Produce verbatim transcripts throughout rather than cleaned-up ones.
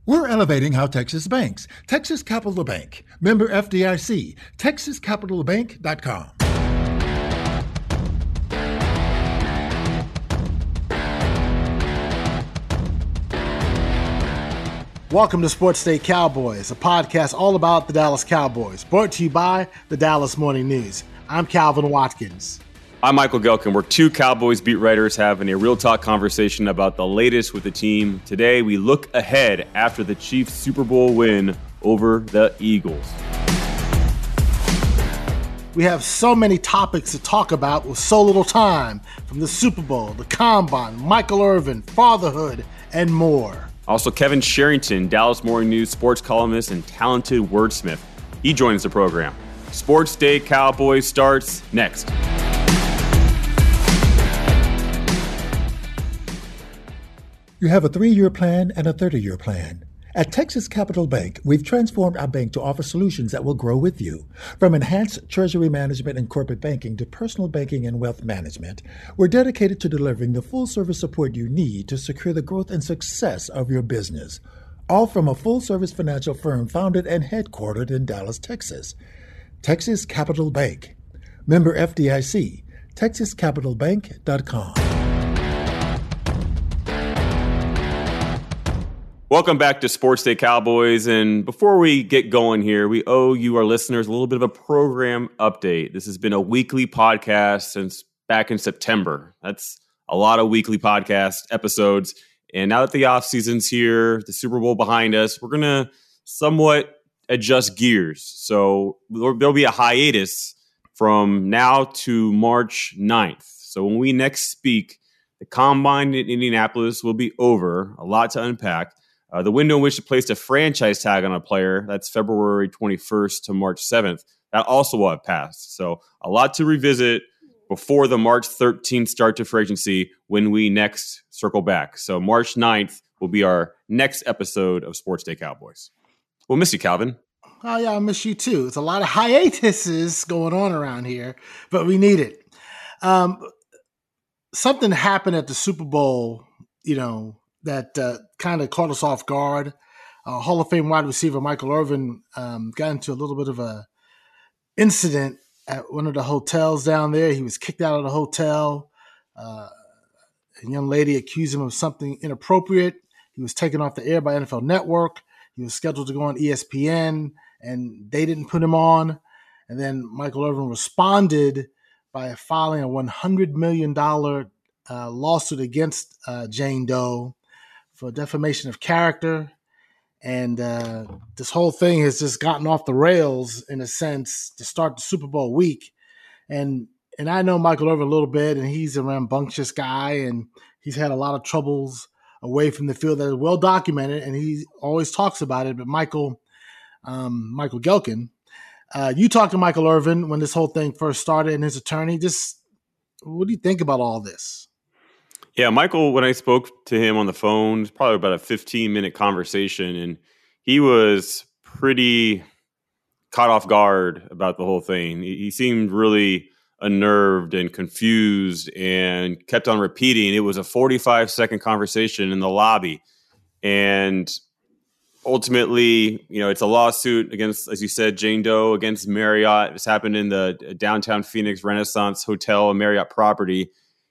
We're elevating how Texas banks. Texas Capital Bank. Member F D I C. Texas Capital Bank dot com. Welcome to Sports Day Cowboys, a podcast all about the Dallas Cowboys, brought to you by the Dallas Morning News. I'm Calvin Watkins. I'm Michael Gelkin. We're two Cowboys beat writers having a real talk conversation about the latest with the team. Today, we look ahead after the Chiefs' Super Bowl win over the Eagles. We have so many topics to talk about with so little time, from the Super Bowl, the Combine, Michael Irvin, fatherhood, and more. Also, Kevin Sherrington, Dallas Morning News sports columnist and talented wordsmith. He joins the program. Sports Day Cowboys starts next. You have a three-year plan and a thirty-year plan. At Texas Capital Bank, we've transformed our bank to offer solutions that will grow with you. From enhanced treasury management and corporate banking to personal banking and wealth management, we're dedicated to delivering the full-service support you need to secure the growth and success of your business. All from a full-service financial firm founded and headquartered in Dallas, Texas. Texas Capital Bank. Member F D I C. Texas Capital Bank dot com. Welcome back to Sports Day Cowboys. And before we get going here, we owe you, our listeners, a little bit of a program update. This has been a weekly podcast since back in September. That's a lot of weekly podcast episodes. And now that the offseason's here, the Super Bowl behind us, we're going to somewhat adjust gears. So there'll be a hiatus from now to March ninth. So when we next speak, the Combine in Indianapolis will be over. A lot to unpack. Uh, the window in which to place a franchise tag on a player, that's February twenty-first to March seventh, that also will have passed. So a lot to revisit before the March thirteenth start to free agency when we next circle back. So March ninth will be our next episode of Sports Day Cowboys. We'll miss you, Calvin. Oh, yeah, I miss you too. It's a lot of hiatuses going on around here, but we need it. Um, something happened at the Super Bowl, you know, that uh, kind of caught us off guard. Uh, Hall of Fame wide receiver Michael Irvin um, got into a little bit of a incident at one of the hotels down there. He was kicked out of the hotel. Uh, a young lady accused him of something inappropriate. He was taken off the air by N F L Network. He was scheduled to go on E S P N, and they didn't put him on. And then Michael Irvin responded by filing a one hundred million dollars uh, lawsuit against uh, Jane Doe for defamation of character. And uh, this whole thing has just gotten off the rails in a sense to start the Super Bowl week. And and I know Michael Irvin a little bit, and he's a rambunctious guy, and he's had a lot of troubles away from the field that are well documented, and he always talks about it. But Michael, um, Michael Gelkin, uh, you talked to Michael Irvin when this whole thing first started, and his attorney. Just what do you think about all this? Yeah, Michael, when I spoke to him on the phone, it was probably about a fifteen-minute conversation, and he was pretty caught off guard about the whole thing. He, he seemed really unnerved and confused and kept on repeating. It was a forty-five second conversation in the lobby. And ultimately, you know, it's a lawsuit against, as you said, Jane Doe against Marriott. This happened in the downtown Phoenix Renaissance Hotel, a Marriott property.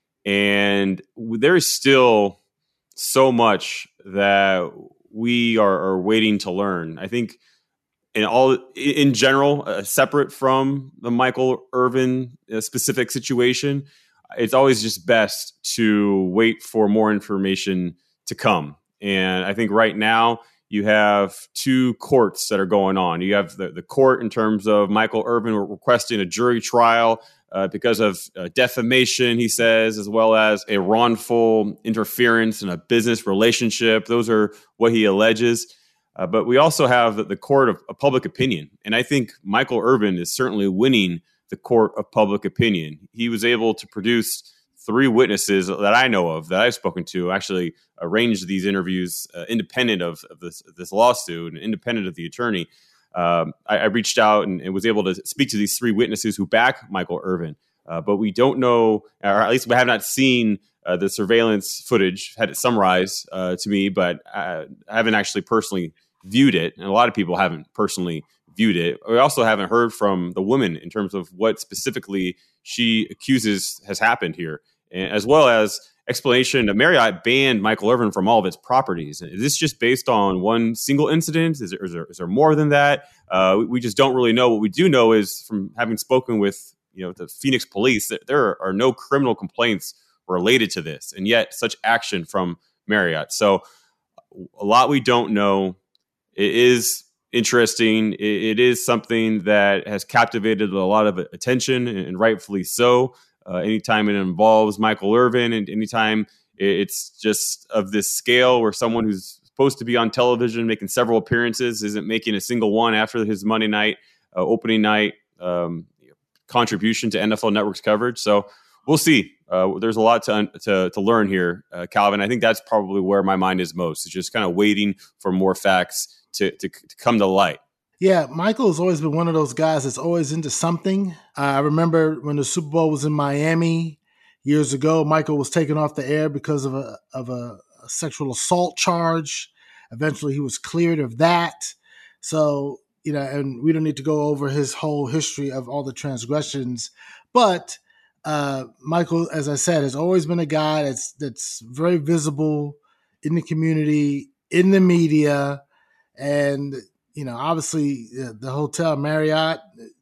And there is still so much that we are, are waiting to learn. I think in all, in general, uh, separate from the Michael Irvin uh, specific situation, it's always just best to wait for more information to come. And I think right now you have two courts that are going on. You have the, the court in terms of Michael Irvin requesting a jury trial Uh, because of uh, defamation, he says, as well as a wrongful interference in a business relationship. Those are what he alleges. Uh, but we also have the, the court of, of public opinion. And I think Michael Irvin is certainly winning the court of public opinion. He was able to produce three witnesses that I know of, that I've spoken to, actually arranged these interviews uh, independent of, of this, this lawsuit and independent of the attorney. Um, I, I reached out and, and was able to speak to these three witnesses who back Michael Irvin. Uh, but we don't know, or at least we have not seen uh, the surveillance footage had it summarized uh, to me, but I, I haven't actually personally viewed it, and a lot of people haven't personally viewed it. We also haven't heard from the woman in terms of what specifically she accuses has happened here, and as well as explanation that Marriott banned Michael Irvin from all of its properties. Is this just based on one single incident? Is there, is there, is there more than that? Uh, we, we just don't really know. What we do know is from having spoken with you know the Phoenix police that there are no criminal complaints related to this, and yet such action from Marriott. So a lot we don't know. It is interesting. It, it is something that has captivated a lot of attention, and rightfully so. Uh, anytime it involves Michael Irvin, and anytime it's just of this scale where someone who's supposed to be on television making several appearances isn't making a single one after his Monday night uh, opening night um, contribution to N F L Network's coverage. So we'll see. Uh, there's a lot to, to to learn here, uh, Calvin. I think that's probably where my mind is most. It's just kind of waiting for more facts to, to, to come to light. Yeah, Michael has always been one of those guys that's always into something. Uh, I remember when the Super Bowl was in Miami years ago, Michael was taken off the air because of a of a, a sexual assault charge. Eventually, he was cleared of that. So, you know, and we don't need to go over his whole history of all the transgressions. But uh, Michael, as I said, has always been a guy that's that's very visible in the community, in the media, and you know, obviously uh, the hotel Marriott,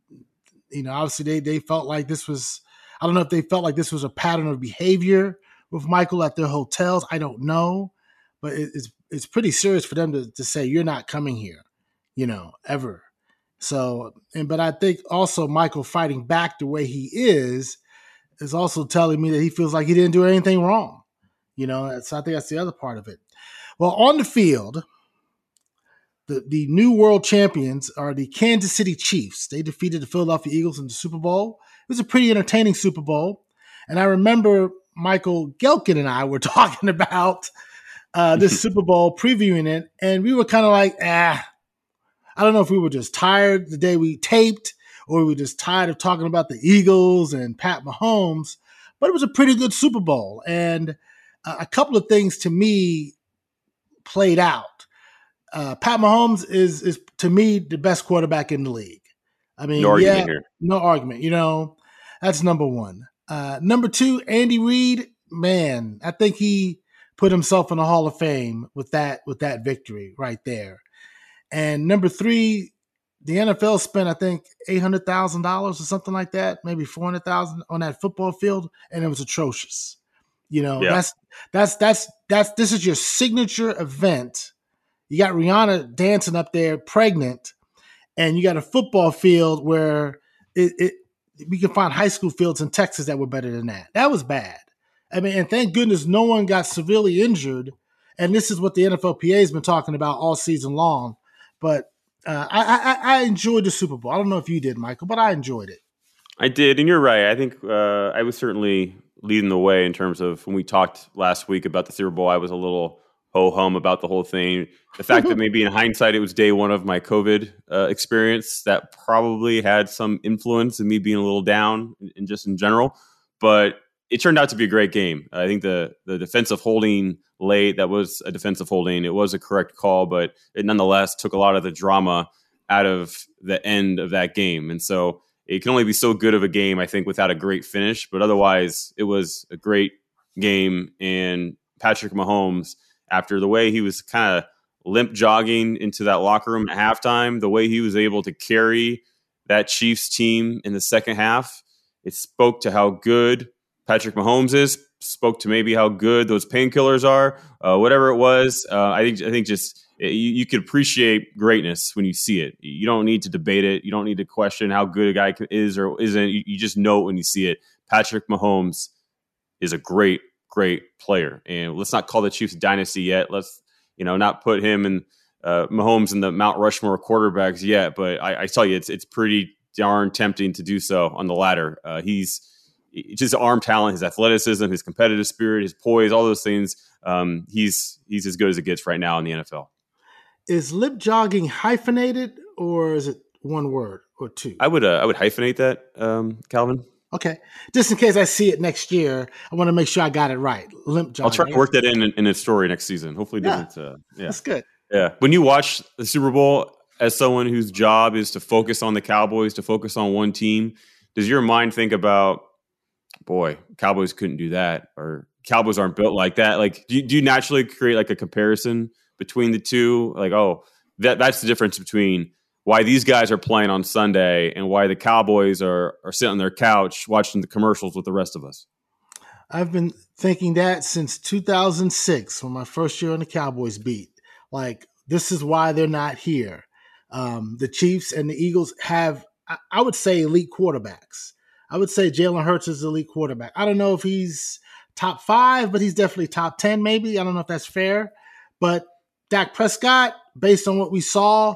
you know, obviously they they felt like this was, I don't know if they felt like this was a pattern of behavior with Michael at their hotels. I don't know, but it, it's it's pretty serious for them to, to say, you're not coming here, you know, ever. So, and but I think also Michael fighting back the way he is is also telling me that he feels like he didn't do anything wrong, you know. So I think that's the other part of it. Well, on the field, The, the new world champions are the Kansas City Chiefs. They defeated the Philadelphia Eagles in the Super Bowl. It was a pretty entertaining Super Bowl. And I remember Michael Gelkin and I were talking about uh, this Super Bowl, previewing it, and we were kind of like, ah, I don't know if we were just tired the day we taped, or we were just tired of talking about the Eagles and Pat Mahomes, but it was a pretty good Super Bowl. And uh, a couple of things to me played out. Uh, Pat Mahomes is, is to me, the best quarterback in the league. I mean, no yeah, argument here. No argument. You know, that's number one. Uh, number two, Andy Reid, man, I think he put himself in the Hall of Fame with that with that victory right there. And number three, the N F L spent, I think, eight hundred thousand dollars or something like that, maybe four hundred thousand dollars on that football field, and it was atrocious. You know, yeah. that's that's that's that's this is your signature event. You got Rihanna dancing up there, pregnant, and you got a football field where it, it we can find high school fields in Texas that were better than that. That was bad. I mean, and thank goodness no one got severely injured. And this is what the N F L P A has been talking about all season long. But uh, I, I, I enjoyed the Super Bowl. I don't know if you did, Michael, but I enjoyed it. I did, and you're right. I think uh, I was certainly leading the way in terms of when we talked last week about the Super Bowl. I was a little ho-hum about the whole thing. The fact that maybe in hindsight it was day one of my COVID uh, experience that probably had some influence in me being a little down and just in general. But it turned out to be a great game. I think the the defensive holding late, that was a defensive holding. It was a correct call, but it nonetheless took a lot of the drama out of the end of that game. And so it can only be so good of a game, I think, without a great finish. But otherwise, it was a great game. And Patrick Mahomes, after the way he was kind of limp jogging into that locker room at halftime, the way he was able to carry that Chiefs team in the second half, it spoke to how good Patrick Mahomes is, spoke to maybe how good those painkillers are, uh, whatever it was. Uh, I think I think just you, you could appreciate greatness when you see it. You don't need to debate it. You don't need to question how good a guy is or isn't. You, you just know it when you see it. Patrick Mahomes is a great, great player. And let's not call the Chiefs dynasty yet. Let's, you know, not put him and uh, Mahomes in the Mount Rushmore quarterbacks yet. But I, I tell you, it's it's pretty darn tempting to do so on the ladder. Uh, he's just arm talent, his athleticism, his competitive spirit, his poise, all those things. Um, he's he's as good as it gets right now in the N F L. Is lip jogging hyphenated or is it one word or two? I would uh, I would hyphenate that, um, Calvin. Okay. Just in case I see it next year, I want to make sure I got it right. Limp John. I'll try to work that in in, in a story next season. Hopefully, it Yeah, doesn't. Uh, yeah, that's good. Yeah. When you watch the Super Bowl as someone whose job is to focus on the Cowboys, to focus on one team, does your mind think about, boy, Cowboys couldn't do that, or Cowboys aren't built like that? Like, do you, do you naturally create like a comparison between the two? Like, oh, that that's the difference between why these guys are playing on Sunday and why the Cowboys are are sitting on their couch watching the commercials with the rest of us. I've been thinking that since two thousand six, when my first year on the Cowboys beat. Like, this is why they're not here. Um, the Chiefs and the Eagles have, I, I would say, elite quarterbacks. I would say Jalen Hurts is elite quarterback. I don't know if he's top five, but he's definitely top ten, maybe. I don't know if that's fair. But Dak Prescott, based on what we saw,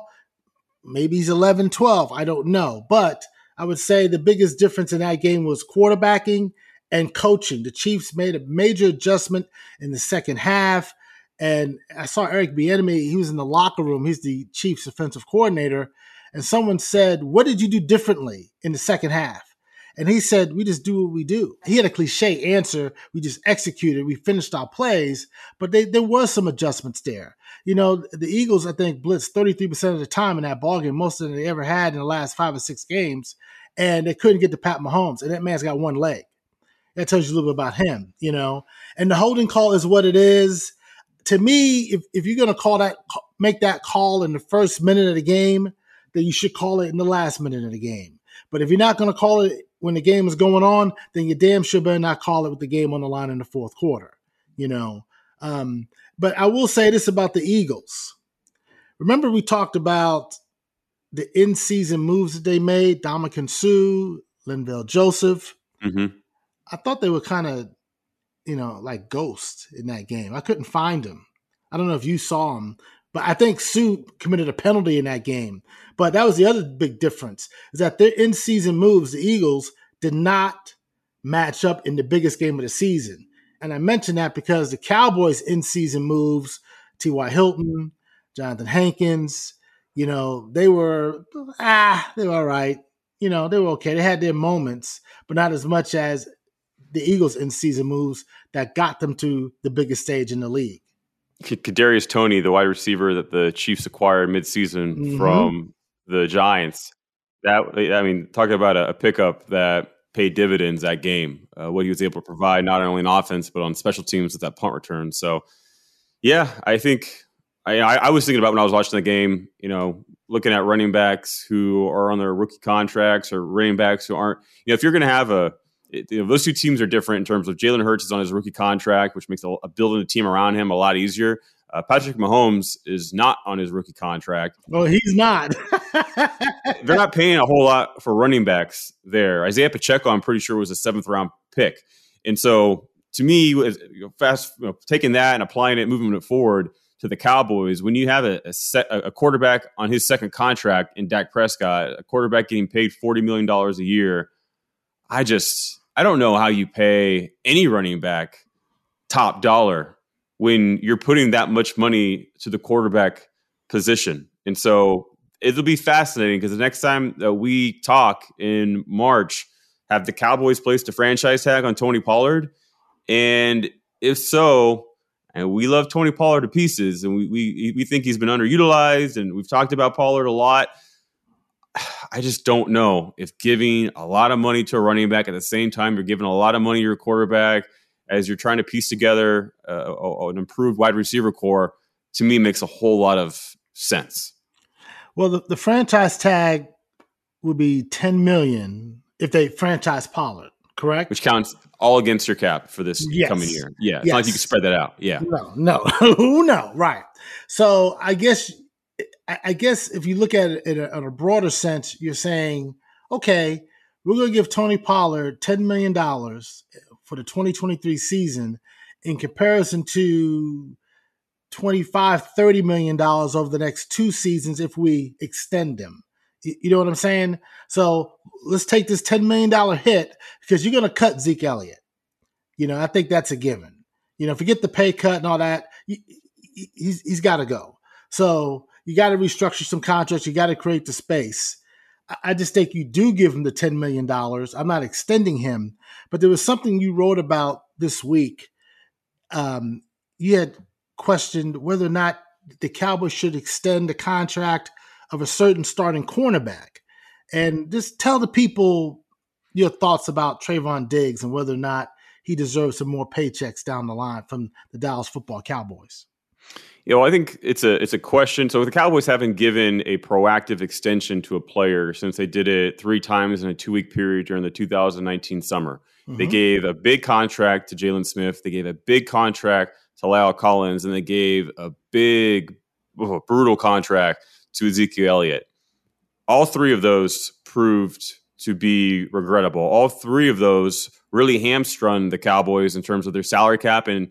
maybe he's eleven, twelve. I don't know. But I would say the biggest difference in that game was quarterbacking and coaching. The Chiefs made a major adjustment in the second half. And I saw Eric Bieniemy. He was in the locker room. He's the Chiefs offensive coordinator. And someone said, what did you do differently in the second half? And he said, we just do what we do. He had a cliche answer. We just executed. We finished our plays. But they, there were some adjustments there. You know, the Eagles, I think, blitzed thirty-three percent of the time in that ballgame, most of it they ever had in the last five or six games. And they couldn't get to Pat Mahomes. And that man's got one leg. That tells you a little bit about him, you know. And the holding call is what it is. To me, if, if you're going to call that, make that call in the first minute of the game, then you should call it in the last minute of the game. But if you're not going to call it when the game is going on, then you damn sure better not call it with the game on the line in the fourth quarter, you know. Um, but I will say this about the Eagles. Remember we talked about the in-season moves that they made, Ndamukong Suh, Linval Joseph. Mm-hmm. I thought they were kind of, you know, like ghosts in that game. I couldn't find him. I don't know if you saw him, but I think Suh committed a penalty in that game. But that was the other big difference, is that their in-season moves, the Eagles, did not match up in the biggest game of the season. And I mention that because the Cowboys' in-season moves, T Y. Hilton, Jonathan Hankins, you know, they were, ah, they were all right. You know, they were okay. They had their moments, but not as much as the Eagles in-season moves that got them to the biggest stage in the league. Kadarius Toney, the wide receiver that the Chiefs acquired midseason mm-hmm. from the Giants, that I mean, talking about a, a pickup that paid dividends that game. Uh, what he was able to provide, not only in offense but on special teams with that punt return. So, yeah, I think I, I was thinking about when I was watching the game. You know, looking at running backs who are on their rookie contracts or running backs who aren't. You know, if you're going to have a It, you know, those two teams are different in terms of Jalen Hurts is on his rookie contract, which makes a, a building a team around him a lot easier. Uh, Patrick Mahomes is not on his rookie contract. Well, he's not. They're not paying a whole lot for running backs there. Isaiah Pacheco, I'm pretty sure, was a seventh round pick. And so to me, you know, fast you know, taking that and applying it, moving it forward to the Cowboys, when you have a, a, set, a quarterback on his second contract in Dak Prescott, a quarterback getting paid forty million dollars a year, I just, I don't know how you pay any running back top dollar when you're putting that much money to the quarterback position. And so it'll be fascinating because the next time that we talk in March, have the Cowboys placed a franchise tag on Tony Pollard? And if so, and we love Tony Pollard to pieces, and we we we think he's been underutilized, and we've talked about Pollard a lot. I just don't know if giving a lot of money to a running back at the same time you're giving a lot of money to your quarterback as you're trying to piece together uh, an improved wide receiver core, to me makes a whole lot of sense. Well, the, the franchise tag would be ten million dollars if they franchise Pollard, correct? Which counts all against your cap for this yes. coming year. Yeah, it's yes. not like you can spread that out. Yeah. No, no, no, right. So I guess – I guess if you look at it in a, in a broader sense, you're saying, okay, we're going to give Tony Pollard ten million dollars for the twenty twenty-three season in comparison to twenty-five, thirty million dollars over the next two seasons if we extend them. You know what I'm saying? So let's take this ten million dollars hit because you're going to cut Zeke Elliott. You know, I think that's a given. You know, forget the pay cut and all that. He's, he's got to go. So you got to restructure some contracts. You got to create the space. I just think you do give him the ten million dollars. I'm not extending him, but there was something you wrote about this week. Um, you had questioned whether or not the Cowboys should extend the contract of a certain starting cornerback. And just tell the people your thoughts about Trayvon Diggs and whether or not he deserves some more paychecks down the line from the Dallas Football Cowboys. You know, I think it's a it's a question. So the Cowboys haven't given a proactive extension to a player since they did it three times in a two-week period during the two thousand nineteen summer. Mm-hmm. They gave a big contract to Jalen Smith. They gave a big contract to La'el Collins, and they gave a big, oh, brutal contract to Ezekiel Elliott. All three of those proved to be regrettable. All three of those really hamstrung the Cowboys in terms of their salary cap and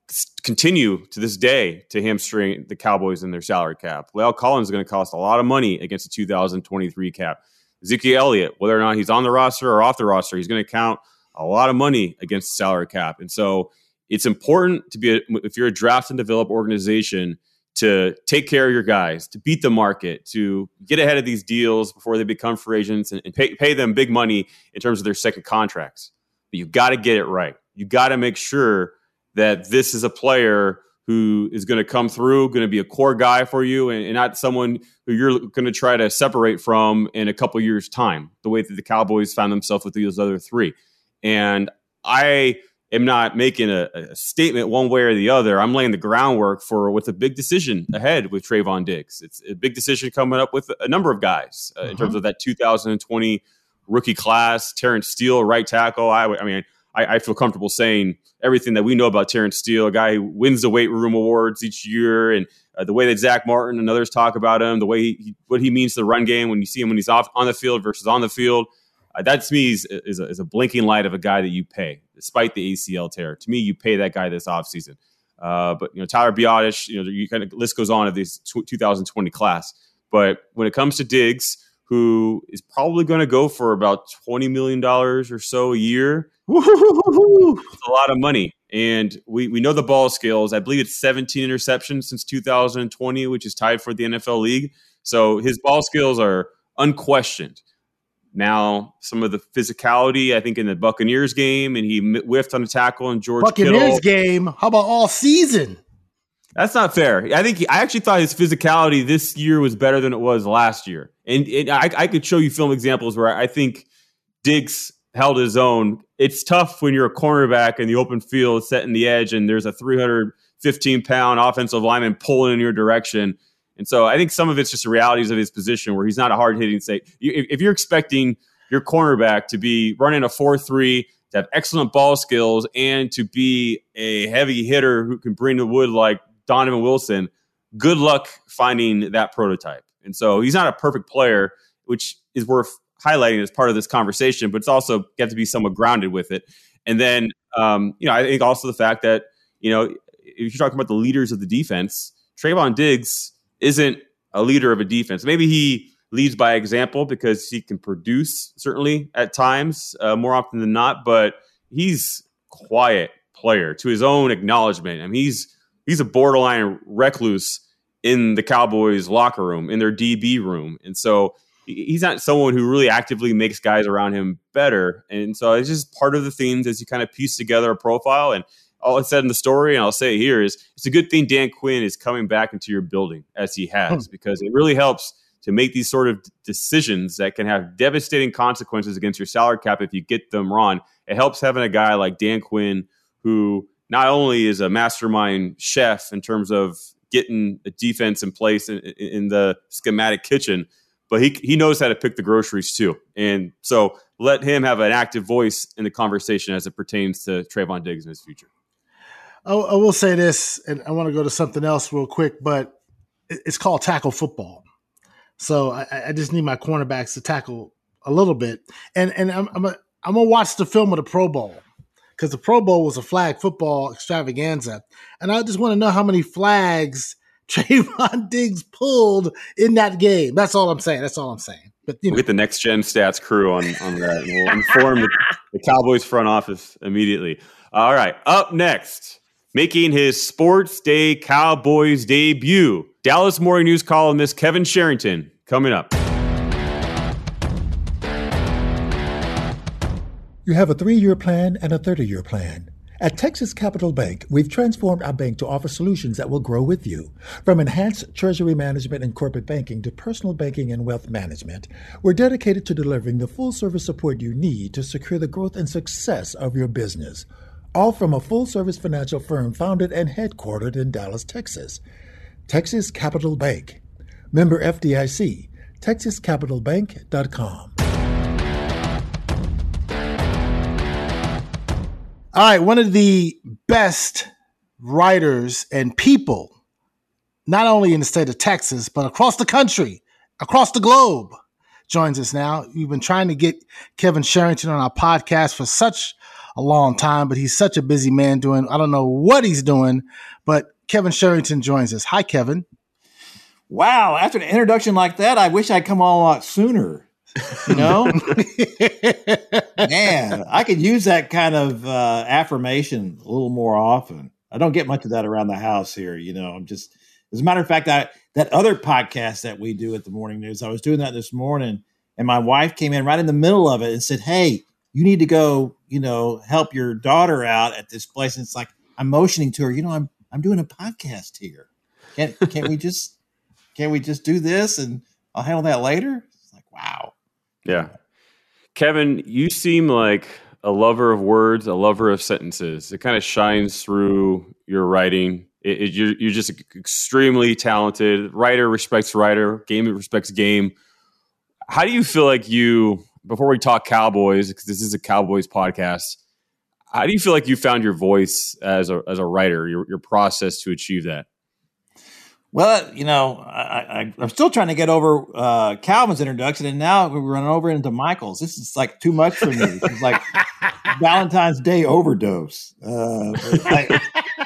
continue to this day to hamstring the Cowboys in their salary cap. La'el Collins is going to cost a lot of money against the two thousand twenty-three cap. Ezekiel Elliott, whether or not he's on the roster or off the roster, he's going to count a lot of money against the salary cap. And so it's important to be, a, if you're a draft and develop organization, to take care of your guys, to beat the market, to get ahead of these deals before they become free agents and, and pay, pay them big money in terms of their second contracts. But you've got to get it right. You got to make sure that this is a player who is going to come through, going to be a core guy for you, and, and not someone who you're going to try to separate from in a couple years' time, the way that the Cowboys found themselves with those other three. And I am not making a, a statement one way or the other. I'm laying the groundwork for what's a big decision ahead with Trayvon Diggs. It's a big decision coming up with a number of guys uh, uh-huh. in terms of that two thousand twenty rookie class. Terrence Steele, right tackle. I, I mean, I, I feel comfortable saying everything that we know about Terrence Steele, a guy who wins the weight room awards each year, and uh, the way that Zach Martin and others talk about him, the way he, what he means to the run game when you see him when he's off on the field versus on the field. Uh, that to me is, is, a, is a blinking light of a guy that you pay, despite the A C L tear. To me, you pay that guy this offseason. Uh, but, you know, Tyler Biadasz, you know, you kind of list goes on of this two thousand twenty class. But when it comes to Diggs, who is probably going to go for about twenty million dollars or so a year, it's a lot of money. And we, we know the ball skills. I believe it's seventeen interceptions since two thousand twenty, which is tied for the N F L league. So his ball skills are unquestioned. Now, some of the physicality, I think, in the Buccaneers game, and he whiffed on a tackle in George Buccaneers Kittle. game? How about all season? That's not fair. I think he, I actually thought his physicality this year was better than it was last year. And, and I, I could show you film examples where I think Diggs held his own. It's tough when you're a cornerback in the open field, setting the edge, and there's a three hundred fifteen pound offensive lineman pulling in your direction. And so I think some of it's just the realities of his position where he's not a hard-hitting say. If you're expecting your cornerback to be running a four three, to have excellent ball skills, and to be a heavy hitter who can bring the wood like Donovan Wilson, good luck finding that prototype. And so he's not a perfect player, which is worth highlighting as part of this conversation, but it's also got to be somewhat grounded with it. And then, um, you know, I think also the fact that, you know, if you're talking about the leaders of the defense, Trayvon Diggs isn't a leader of a defense. Maybe he leads by example because he can produce, certainly at times, uh, more often than not, but he's a quiet player to his own acknowledgement. I mean, he's he's a borderline recluse in the Cowboys locker room, in their D B room. And so he's not someone who really actively makes guys around him better. And so it's just part of the themes as you kind of piece together a profile. And all I said in the story, and I'll say it here, is it's a good thing Dan Quinn is coming back into your building as he has, because it really helps to make these sort of decisions that can have devastating consequences against your salary cap if you get them wrong. It helps having a guy like Dan Quinn, who not only is a mastermind chef in terms of getting a defense in place in, in the schematic kitchen, but he he knows how to pick the groceries too. And so let him have an active voice in the conversation as it pertains to Trayvon Diggs in his future. I, I will say this, and I want to go to something else real quick, but it's called tackle football. So I, I just need my cornerbacks to tackle a little bit. And and I'm I'm, a, I'm going to watch the film of the Pro Bowl, because the Pro Bowl was a flag football extravaganza. And I just want to know how many flags Trayvon Diggs pulled in that game. That's all I'm saying. That's all I'm saying. But you know. We'll get the Next Gen Stats crew on, on that. And we'll inform the, the Cowboys front office immediately. All right. Up next, making his Sports Day Cowboys debut, Dallas Morning News columnist Kevin Sherrington, coming up. You have a three-year plan and a thirty-year plan. At Texas Capital Bank, we've transformed our bank to offer solutions that will grow with you. From enhanced treasury management and corporate banking to personal banking and wealth management, we're dedicated to delivering the full-service support you need to secure the growth and success of your business. All from a full-service financial firm founded and headquartered in Dallas, Texas. Texas Capital Bank. Member F D I C. texas capital bank dot com. All right, one of the best writers and people, not only in the state of Texas, but across the country, across the globe, joins us now. We've been trying to get Kevin Sherrington on our podcast for such a long time, but he's such a busy man doing, I don't know what he's doing, but Kevin Sherrington joins us. Hi, Kevin. Wow, after an introduction like that, I wish I'd come on a lot sooner. You know, man, I could use that kind of uh, affirmation a little more often. I don't get much of that around the house here. You know, I'm just, as a matter of fact, I, that other podcast that we do at the Morning News, I was doing that this morning, and my wife came in right in the middle of it and said, "Hey, you need to go, you know, help your daughter out at this place." And it's like, I'm motioning to her, you know, I'm, I'm doing a podcast here. Can't, can't we just, can't we just do this and I'll handle that later? It's like, wow. Yeah. Kevin, you seem like a lover of words, a lover of sentences. It kind of shines through your writing. It, it, you're, you're just extremely talented. Writer respects writer. Game respects game. How do you feel like you, before we talk Cowboys, because this is a Cowboys podcast, how do you feel like you found your voice as a as a writer, your, your process to achieve that? Well, you know, I, I, I'm still trying to get over uh, Calvin's introduction, and now we're running over into Michael's. This is like too much for me. It's like Valentine's Day overdose. Uh, I,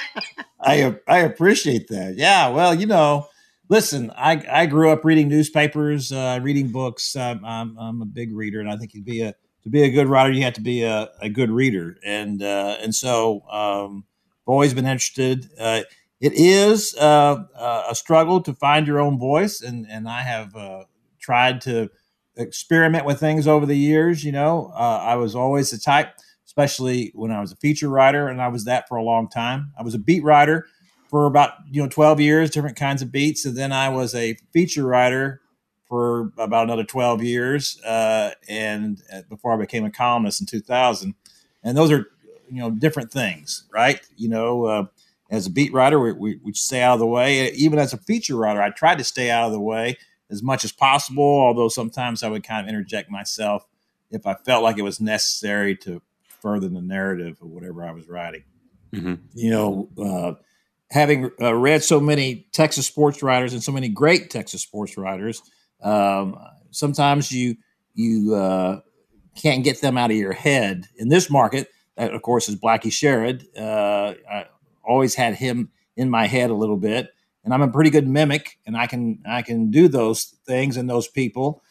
I I appreciate that. Yeah, well, you know, listen, I, I grew up reading newspapers, uh, reading books. I'm, I'm I'm a big reader, and I think you'd be a to be a good writer, you have to be a, a good reader, and uh, and so um, I've always been interested. Uh, It is uh, uh, a struggle to find your own voice, and and I have uh, tried to experiment with things over the years. You know, uh, I was always the type, especially when I was a feature writer, and I was that for a long time. I was a beat writer for about you know twelve years, different kinds of beats, and then I was a feature writer for about another twelve years, uh, and uh, before I became a columnist in two thousand. And those are you know different things, right? You know. Uh, As a beat writer, we, we, we stay out of the way. Even as a feature writer, I tried to stay out of the way as much as possible, although sometimes I would kind of interject myself if I felt like it was necessary to further the narrative of whatever I was writing. Mm-hmm. You know, uh, having uh, read so many Texas sports writers and so many great Texas sports writers, um, sometimes you you uh, can't get them out of your head. In this market, that, of course, is Blackie Sherrod. Uh, I, always had him in my head a little bit, and I'm a pretty good mimic, and I can I can do those things and those people.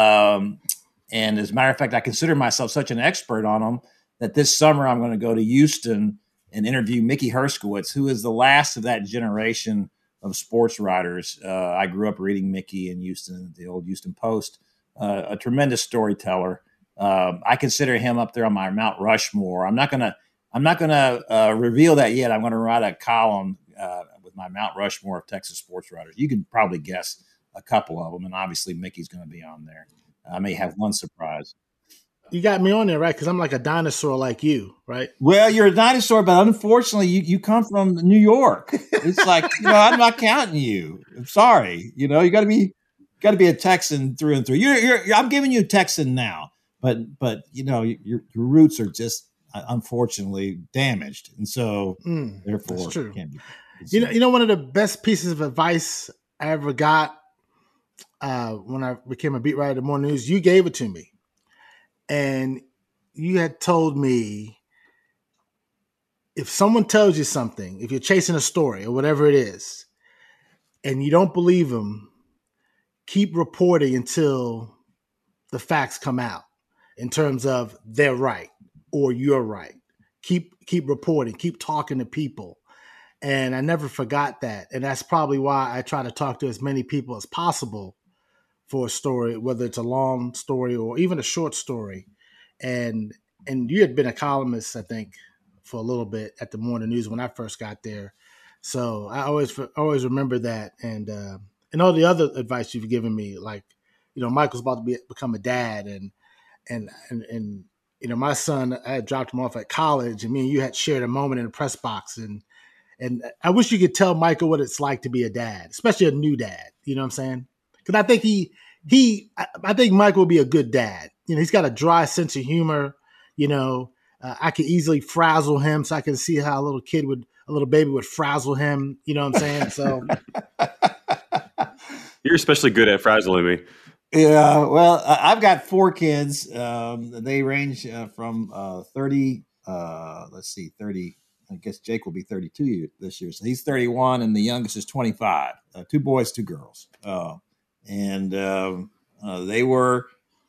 Um, and as a matter of fact, I consider myself such an expert on them that this summer I'm going to go to Houston and interview Mickey Herskowitz, who is the last of that generation of sports writers. Uh, I grew up reading Mickey in Houston, the old Houston Post, uh, a tremendous storyteller. Um, I consider him up there on my Mount Rushmore. I'm not going to I'm not going to uh, reveal that yet. I'm going to write a column uh, with my Mount Rushmore of Texas sports writers. You can probably guess a couple of them, and obviously Mickey's going to be on there. I may have one surprise. You got me on there, right? Because I'm like a dinosaur like you, right? Well, you're a dinosaur, but unfortunately, you, you come from New York. It's like, you know, I'm not counting you. I'm sorry. You know, you got to be got to be a Texan through and through. You're, you're, you're, I'm giving you a Texan now, but but you know, your your roots are just unfortunately damaged, and so mm, therefore, that's true. Can't be, you know, you know, one of the best pieces of advice I ever got uh, when I became a beat writer at the Morning News, you gave it to me, and you had told me if someone tells you something, if you're chasing a story or whatever it is, and you don't believe them, keep reporting until the facts come out in terms of they're right or you're right. Keep keep reporting, keep talking to people. And I never forgot that. And that's probably why I try to talk to as many people as possible for a story, whether it's a long story or even a short story. And and you had been a columnist, I think, for a little bit at the Morning News when I first got there. So I always always remember that, and uh, and all the other advice you've given me, like, you know, Michael's about to be become a dad, and and and and you know, my son, I had dropped him off at college, and me and you had shared a moment in the press box, and and I wish you could tell Michael what it's like to be a dad, especially a new dad. You know what I'm saying? Because I think he he I, I think Michael will be a good dad. You know, he's got a dry sense of humor. You know, uh, I could easily frazzle him, so I can see how a little kid would, a little baby would frazzle him. You know what I'm saying? So you're especially good at frazzling me. Yeah, well, I've got four kids. Um, they range uh, from uh, thirty. Uh, let's see, thirty. I guess Jake will be thirty-two this year, so he's thirty-one, and the youngest is twenty-five. Uh, two boys, two girls, uh, and um, uh, they were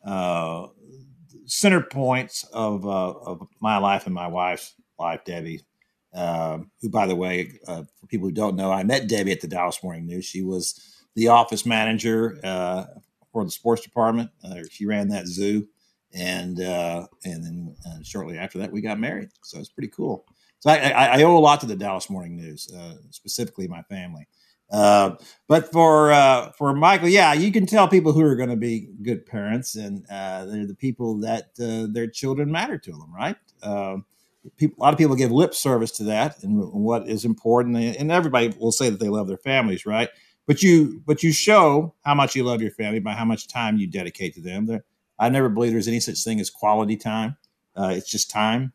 uh, center points of uh, of my life and my wife's life. Debbie, uh, who, by the way, uh, for people who don't know, I met Debbie at the Dallas Morning News. She was the office manager Uh, for the sports department. Uh, she ran that zoo, and uh, and then uh, shortly after that, we got married. So it's pretty cool. So I, I, I owe a lot to the Dallas Morning News, uh, specifically my family. Uh, but for uh, for Michael, yeah, you can tell people who are going to be good parents, and uh, they're the people that uh, their children matter to them, right? Um, people, a lot of people give lip service to that, and what is important, and everybody will say that they love their families, right? But you, but you show how much you love your family by how much time you dedicate to them. There, I never believe there's any such thing as quality time. Uh, it's just time.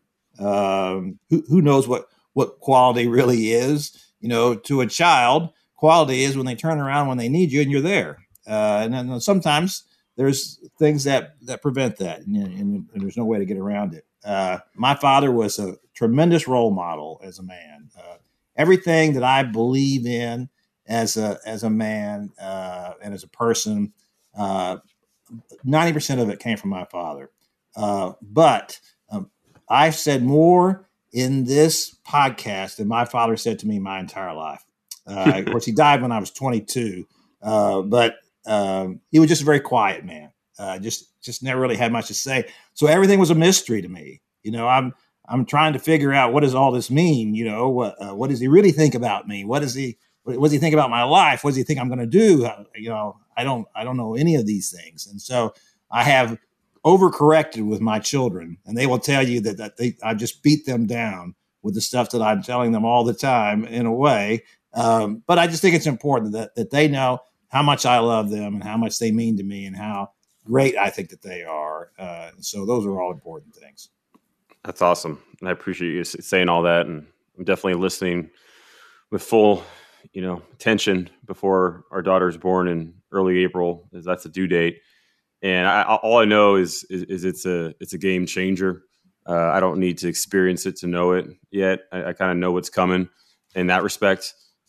Um, who, who knows what what quality really is? You know, to a child, quality is when they turn around when they need you and you're there. Uh, and then sometimes there's things that that prevent that, and, and, and there's no way to get around it. Uh, my father was a tremendous role model as a man. Uh, everything that I believe in as a as a man uh, and as a person, uh, ninety percent of it came from my father. Uh, but um, I've said more in this podcast than my father said to me my entire life. Uh, of course, he died when I was twenty-two, uh, but um, he was just a very quiet man. Uh, just just never really had much to say. So everything was a mystery to me. You know, I'm I'm trying to figure out, what does all this mean? You know, what uh, what does he really think about me? What does he What does he think about my life? What does he think I'm going to do? You know, I don't, I don't know any of these things. And so I have overcorrected with my children, and they will tell you that, that they, I just beat them down with the stuff that I'm telling them all the time in a way. Um, but I just think it's important that, that they know how much I love them and how much they mean to me and how great I think that they are. Uh, so those are all important things. That's awesome. And I appreciate you saying all that. And I'm definitely listening with full, you know, attention before our daughter is born in early April, as that's the due date. And I, all I know is, is, is it's a, it's a game changer. Uh, I don't need to experience it to know it yet. I, I kind of know what's coming in that respect.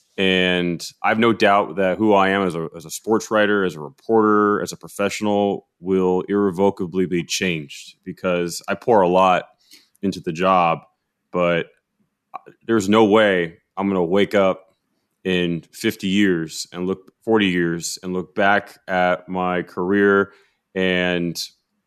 And I have no doubt that who I am as a, as a sports writer, as a reporter, as a professional will irrevocably be changed, because I pour a lot into the job, but there's no way I'm going to wake up in fifty years and look forty years and look back at my career and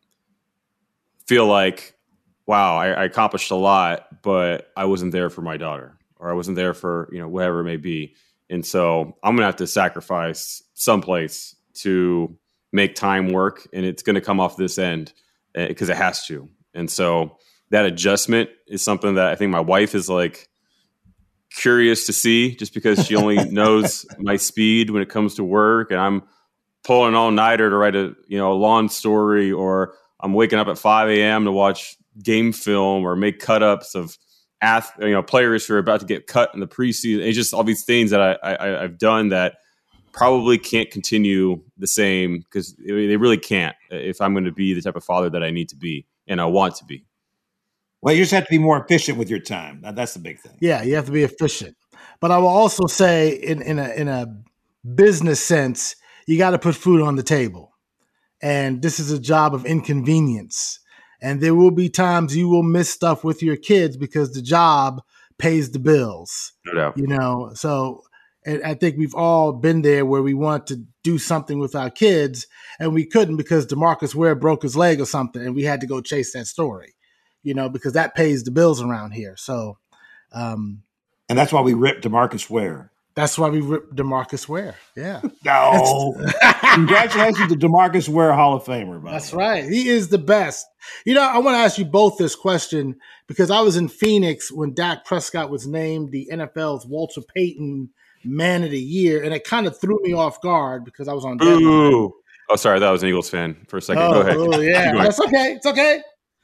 feel like, wow, I, I accomplished a lot, but I wasn't there for my daughter, or I wasn't there for, you know, whatever it may be. And so I'm going to have to sacrifice someplace to make time work, and it's going to come off this end because it has to. And so that adjustment is something that I think my wife is like curious to see, just because she only knows my speed when it comes to work, and I'm pulling all nighter to write a, you know, a lawn story, or I'm waking up at five a.m. to watch game film or make cut ups of ath- you know, players who are about to get cut in the preseason. It's just all these things that I, I, I've done that probably can't continue the same, because they really can't if I'm going to be the type of father that I need to be and I want to be. Well, you just have to be more efficient with your time. That's the big thing. Yeah, you have to be efficient. But I will also say, in, in a in a business sense, you got to put food on the table. And this is a job of inconvenience. And there will be times you will miss stuff with your kids because the job pays the bills. No doubt. You know, so and I think we've all been there where we want to do something with our kids and we couldn't because DeMarcus Ware broke his leg or something, and we had to go chase that story. you know, because that pays the bills around here. So, um, and that's why we ripped DeMarcus Ware. That's why we ripped DeMarcus Ware. Yeah. No. Congratulations to DeMarcus Ware, Hall of Famer. That's right. He is the best. You know, I want to ask you both this question because I was in Phoenix when Dak Prescott was named the N F L's Walter Payton Man of the Year, and it kind of threw me off guard because I was on deadline. Ooh. Oh, sorry. I thought I was an Eagles fan for a second. Oh, Go ahead. Oh, yeah. That's okay. It's okay.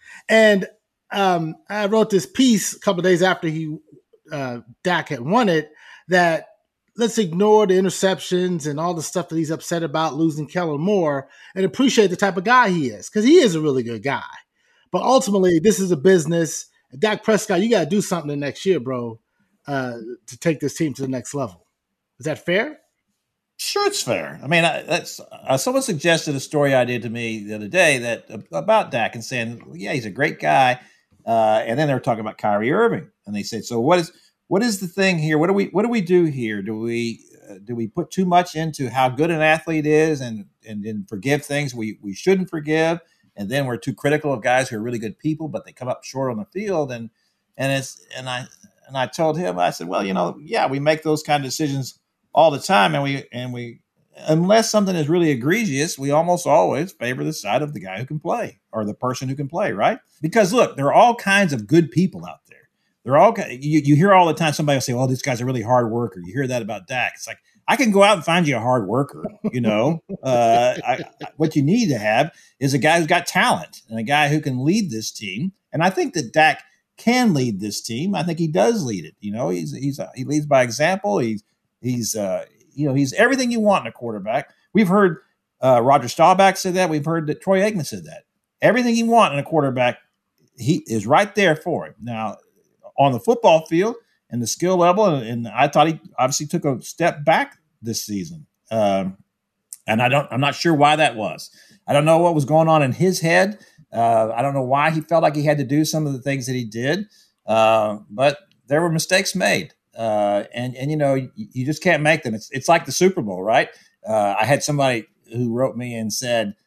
And um, I wrote this piece a couple of days after he uh, Dak had won it that let's ignore the interceptions and all the stuff that he's upset about losing Kellen Moore and appreciate the type of guy he is because he is a really good guy. But ultimately, this is a business. Dak Prescott, you got to do something the next year, bro, uh, to take this team to the next level. Is that fair? Sure, it's fair. I mean, I, that's uh, someone suggested a story idea to me the other day that uh, about Dak and saying, yeah, he's a great guy. Uh, and then they were talking about Kyrie Irving, and they said, so what is what is the thing here? What do we what do we do here? Do we uh, do we put too much into how good an athlete is, and and then forgive things we we shouldn't forgive, and then we're too critical of guys who are really good people, but they come up short on the field, and and it's and I and I told him, I said, well, you know, yeah, we make those kind of decisions all the time, and we and we unless something is really egregious, we almost always favor the side of the guy who can play or the person who can play, right? Because look, there are all kinds of good people out there. They're all you, you hear all the time somebody will say, "Oh, this guy's a really hard worker." You hear that about Dak. It's like I can go out and find you a hard worker. You know, uh, I, I, what you need to have is a guy who's got talent and a guy who can lead this team. And I think that Dak can lead this team. I think he does lead it. You know, he's he's uh, he leads by example. He's he's uh, you know he's everything you want in a quarterback. We've heard uh, Roger Staubach say that. We've heard that Troy Aikman said that. Everything you want in a quarterback, he is right there for him. Now, on the football field and the skill level, and, and I thought he obviously took a step back this season. Um, and I don't, I'm not sure why that was. I don't know what was going on in his head. Uh, I don't know why he felt like he had to do some of the things that he did. Uh, but there were mistakes made. Uh, and, and, you know, you, you just can't make them. It's, it's like the Super Bowl, right? Uh, I had somebody who wrote me and said,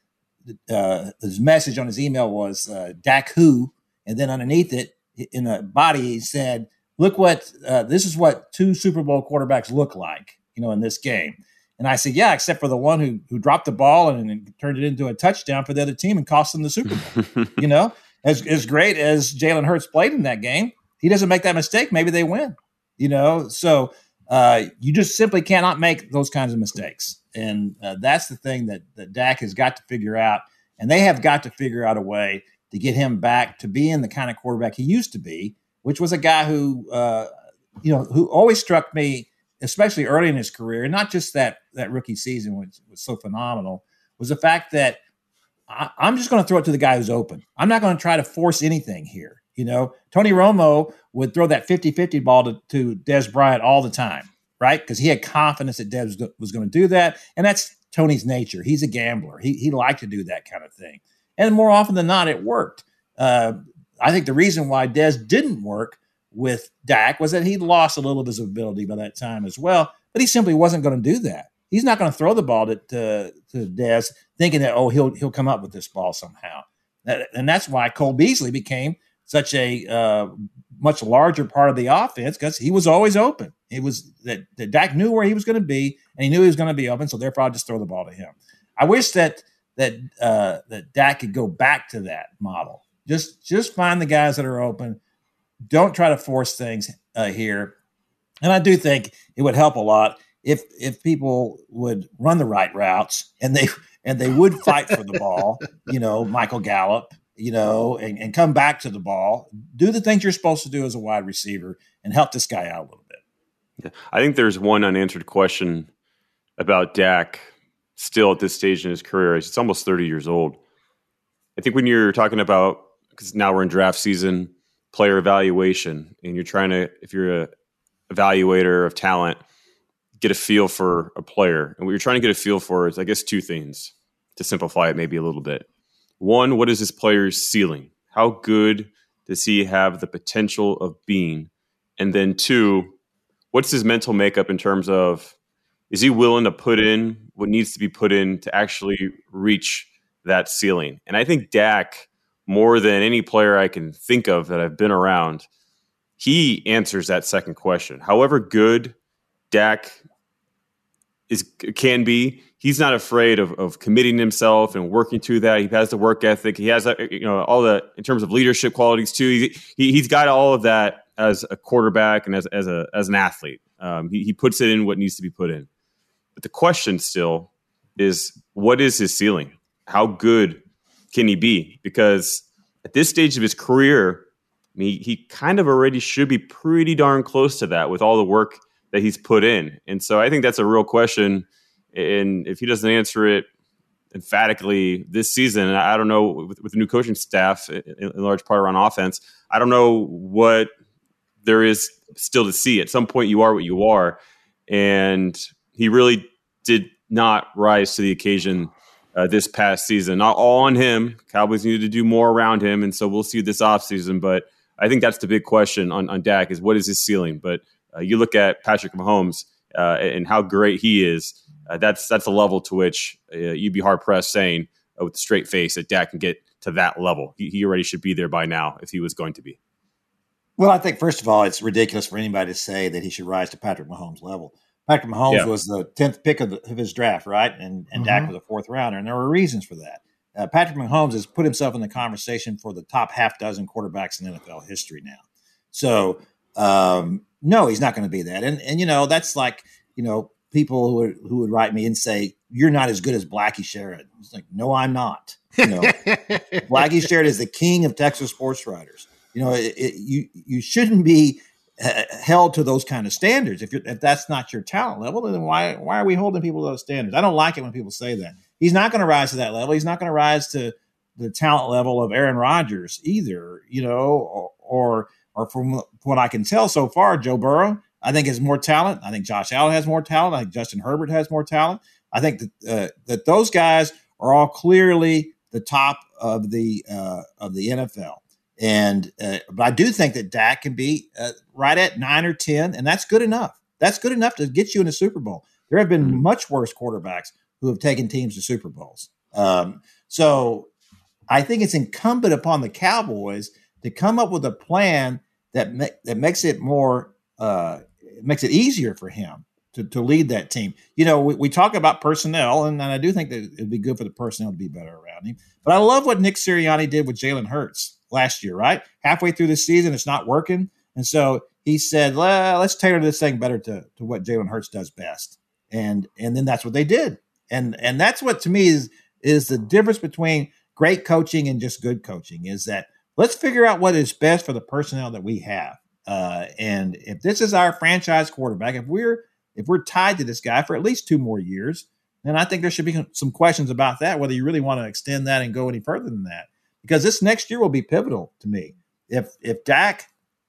uh, his message on his email was uh, Dak who, and then underneath it, in the body, he said, look what, uh, this is what two Super Bowl quarterbacks look like, you know, in this game. And I said, yeah, except for the one who who dropped the ball and, and turned it into a touchdown for the other team and cost them the Super Bowl. You know, as, as great as Jalen Hurts played in that game, he doesn't make that mistake. Maybe they win, you know? So uh, you just simply cannot make those kinds of mistakes. And uh, that's the thing that, that Dak has got to figure out. And they have got to figure out a way to get him back to being the kind of quarterback he used to be, which was a guy who, uh, you know, who always struck me, especially early in his career, and not just that that rookie season, which was so phenomenal, was the fact that I, I'm just going to throw it to the guy who's open. I'm not going to try to force anything here. You know, Tony Romo would throw that fifty-fifty ball to, to Dez Bryant all the time, right? Because he had confidence that Dez was, was going to do that, and that's Tony's nature. He's a gambler. He he liked to do that kind of thing. And more often than not, it worked. Uh, I think the reason why Dez didn't work with Dak was that he lost a little of his ability by that time as well. But he simply wasn't going to do that. He's not going to throw the ball to, to, to Dez thinking that, oh, he'll he'll come up with this ball somehow. That, and that's why Cole Beasley became such a uh, much larger part of the offense because he was always open. It was that, that Dak knew where he was going to be, and he knew he was going to be open, so therefore I'll just throw the ball to him. I wish that – that uh, that Dak could go back to that model. Just just find the guys that are open. Don't try to force things uh, here. And I do think it would help a lot if if people would run the right routes and they and they would fight for the ball, you know, Michael Gallup, you know, and, and come back to the ball. Do the things you're supposed to do as a wide receiver and help this guy out a little bit. Yeah. I think there's one unanswered question about Dak still at this stage in his career. It's almost thirty years old. I think when you're talking about, because now we're in draft season, player evaluation, and you're trying to, if you're a evaluator of talent, get a feel for a player. And what you're trying to get a feel for is, I guess, two things to simplify it maybe a little bit. One, what is this player's ceiling? How good does he have the potential of being? And then two, what's his mental makeup in terms of, is he willing to put in what needs to be put in to actually reach that ceiling? And I think Dak, more than any player I can think of that I've been around, he answers that second question. However good Dak is can be, he's not afraid of, of committing himself and working to that. He has the work ethic. He has, you know, all the in terms of leadership qualities too. He, he he's got all of that as a quarterback and as as a as an athlete. Um, he he puts it in what needs to be put in. But the question still is, what is his ceiling? How good can he be? Because at this stage of his career, I mean, he kind of already should be pretty darn close to that with all the work that he's put in. And so I think that's a real question. And if he doesn't answer it emphatically this season, I don't know, with, with the new coaching staff in, in large part around offense, I don't know what there is still to see. At some point, you are what you are. And he really did not rise to the occasion uh, this past season. Not all on him. Cowboys needed to do more around him. And so we'll see this offseason. But I think that's the big question on, on Dak is what is his ceiling? But Uh, you look at Patrick Mahomes uh, and how great he is. Uh, that's that's a level to which uh, you'd be hard pressed saying uh, with a straight face that Dak can get to that level. He, he already should be there by now if he was going to be. Well, I think first of all, it's ridiculous for anybody to say that he should rise to Patrick Mahomes' level. Patrick Mahomes yeah. was the tenth pick of, the, of his draft, right? And and mm-hmm. Dak was a fourth rounder, and there were reasons for that. Uh, Patrick Mahomes has put himself in the conversation for the top half dozen quarterbacks in N F L history now. So. Um, No, he's not going to be that. And, and, you know, that's like, you know, people who would, who would write me and say, you're not as good as Blackie Sherrod. It's like, no, I'm not. You know, Blackie Sherrod is the king of Texas sports writers. You know, it, it, you, you shouldn't be uh, held to those kind of standards. If you're, if that's not your talent level, then why, why are we holding people to those standards? I don't like it when people say that. He's not going to rise to that level. He's not going to rise to the talent level of Aaron Rodgers either, you know, or, or Or from what I can tell so far, Joe Burrow, I think has more talent. I think Josh Allen has more talent. I think Justin Herbert has more talent. I think that uh, that those guys are all clearly the top of the uh, of the N F L. And uh, but I do think that Dak can be uh, right at nine or ten, and that's good enough. That's good enough to get you in a Super Bowl. There have been much worse quarterbacks who have taken teams to Super Bowls. Um, so I think it's incumbent upon the Cowboys to come up with a plan that ma- that makes it more uh, makes it easier for him to, to lead that team. You know, we, we talk about personnel, and, and I do think that it'd be good for the personnel to be better around him. But I love what Nick Sirianni did with Jalen Hurts last year, right? Halfway through the season, it's not working. And so he said, well, let's tailor this thing better to, to what Jalen Hurts does best. And and then that's what they did. And and that's what, to me, is is the difference between great coaching and just good coaching, is that let's figure out what is best for the personnel that we have. Uh, and if this is our franchise quarterback, if we're if we're tied to this guy for at least two more years, then I think there should be some questions about that, whether you really want to extend that and go any further than that. Because this next year will be pivotal to me. If if Dak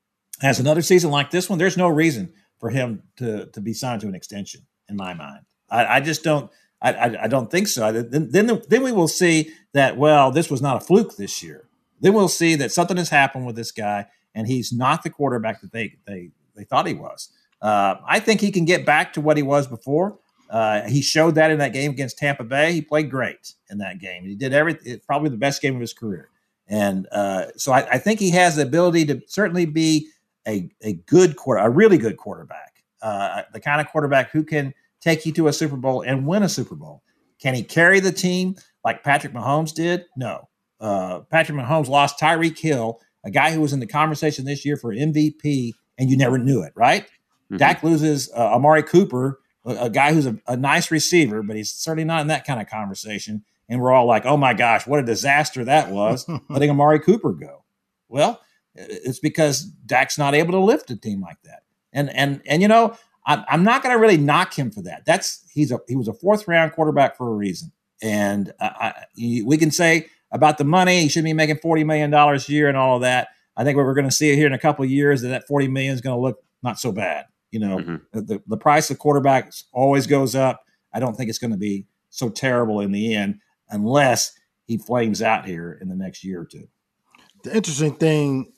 has another season like this one, there's no reason for him to to be signed to an extension, in my mind. I, I just don't. I, I, I don't think so. Then, then then we will see that, well, this was not a fluke this year. Then we'll see that something has happened with this guy, and he's not the quarterback that they they they thought he was. Uh, I think he can get back to what he was before. Uh, he showed that in that game against Tampa Bay. He played great in that game. He did everything, probably the best game of his career. And uh, so I, I think he has the ability to certainly be a, a good quarter, a really good quarterback, uh, the kind of quarterback who can take you to a Super Bowl and win a Super Bowl. Can he carry the team like Patrick Mahomes did? No. Uh, Patrick Mahomes lost Tyreek Hill, a guy who was in the conversation this year for M V P, and you never knew it, right? Mm-hmm. Dak loses uh, Amari Cooper, a, a guy who's a, a nice receiver, but he's certainly not in that kind of conversation. And we're all like, oh, my gosh, what a disaster that was, letting Amari Cooper go. Well, it's because Dak's not able to lift a team like that. And, and, and you know, I'm, I'm not going to really knock him for that. That's he's a he was a fourth-round quarterback for a reason. And I, I, we can say about the money, he should be making forty million dollars a year and all of that. I think what we're going to see here in a couple of years, that that forty million dollars is going to look not so bad. You know, mm-hmm. the, the price of quarterbacks always goes up. I don't think it's going to be so terrible in the end, unless he flames out here in the next year or two. The interesting thing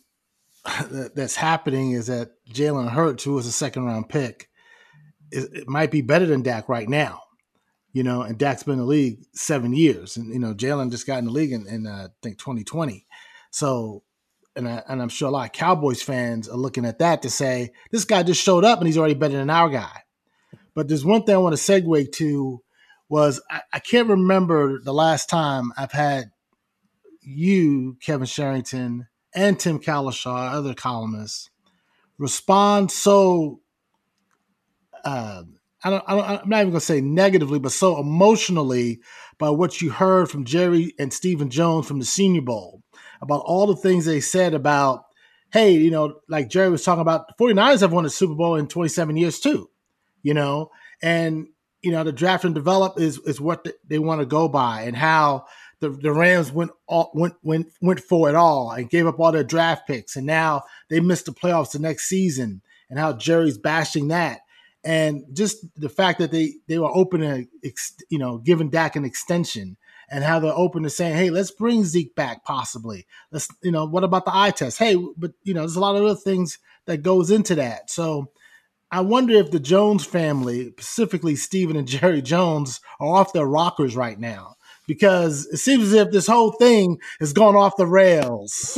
that's happening is that Jalen Hurts, who was a second round pick, is, it might be better than Dak right now. You know, and Dak's been in the league seven years. And, you know, Jalen just got in the league in, in uh, I think, twenty twenty. So, and, I, and I'm sure a lot of Cowboys fans are looking at that to say, this guy just showed up and he's already better than our guy. But there's one thing I want to segue to was I, I can't remember the last time I've had you, Kevin Sherrington, and Tim Kalishaw, other columnists, respond so uh, I don't, I don't, I'm not even going to say negatively, but so emotionally by what you heard from Jerry and Stephen Jones from the Senior Bowl about all the things they said about, hey, you know, like Jerry was talking about, the 49ers have won a Super Bowl in twenty-seven years too, you know, and, you know, the draft and develop is is what they want to go by, and how the, the Rams went, all, went went went for it all and gave up all their draft picks, and now they missed the playoffs the next season, and how Jerry's bashing that. And just the fact that they, they were open to, you know, giving Dak an extension, and how they're open to saying, hey, let's bring Zeke back possibly. Let's, you know, what about the eye test? Hey, but, you know, there's a lot of other things that goes into that. So I wonder if the Jones family, specifically Stephen and Jerry Jones, are off their rockers right now, because it seems as if this whole thing has gone off the rails.